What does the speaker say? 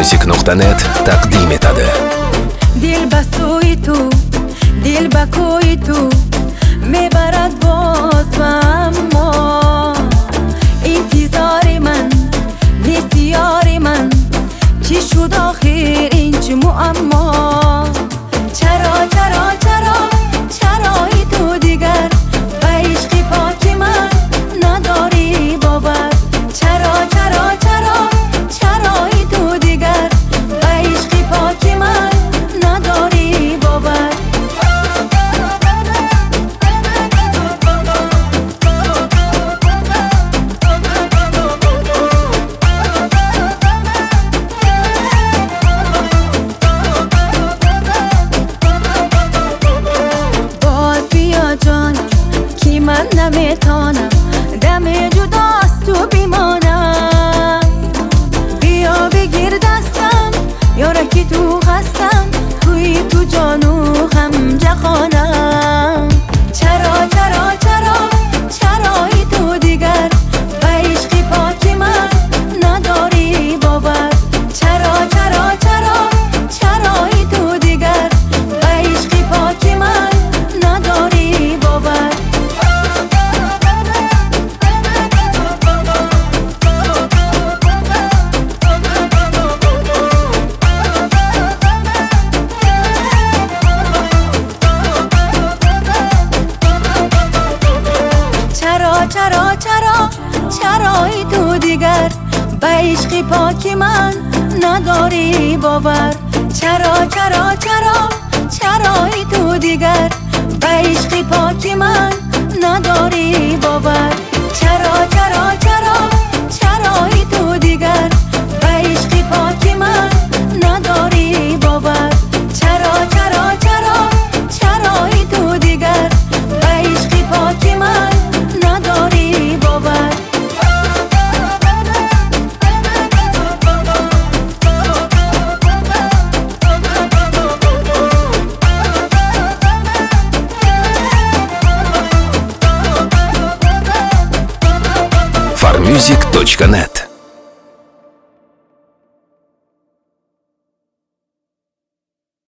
farmusic.net taqdim etadi. Dilbasoyi tu, dilbakoyi tu mebarad boz va ammo intizori man, nesiyori man چی شد آخر این چه معما چرا چرایی تو دیگر به عشقی پاک من نداری باور چرایی تو دیگر به عشقی پاک من نداری باور من نمیتانم دم جداست تو بیمانم بیا بگیر دستم یارکی تو هستم توی تو جانو هم جخانم چرایی تو دیگر به عشقی پاک من نداری باور چرایی تو دیگر به عشقی پاک من نداری باور چرایی تو دیگر به عشقی پاک من نداری باور چرایی تو دیگر به عشقی پاک من نداری باور چرایی تو دیگر به عشقی پاک من نداری باور چرایی تو دیگر به عشقی پاک من نداری باور farmusic.net